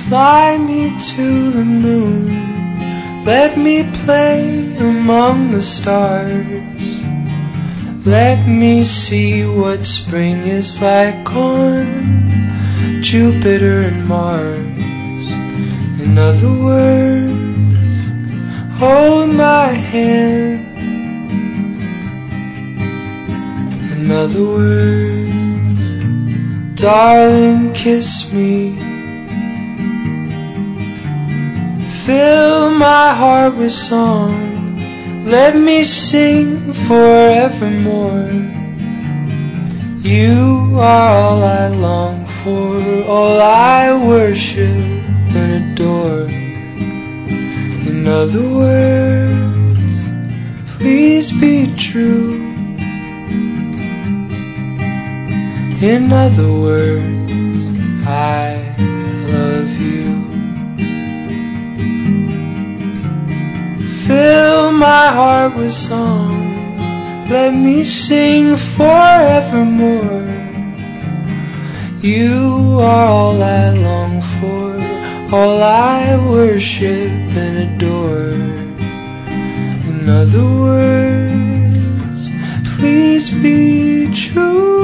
Fly me to the moon, let me play among the stars. Let me see what spring is like on Jupiter and Mars. In other words, hold my hand. In other words, darling, kiss me. Fill my heart with song, let me sing forevermore. You are all I long for, all I worship and adore. In other words, please be true. In other words, I love you. Fill my heart with song, let me sing forevermore. You are all I long for, all I worship and adore. In other words, please be true.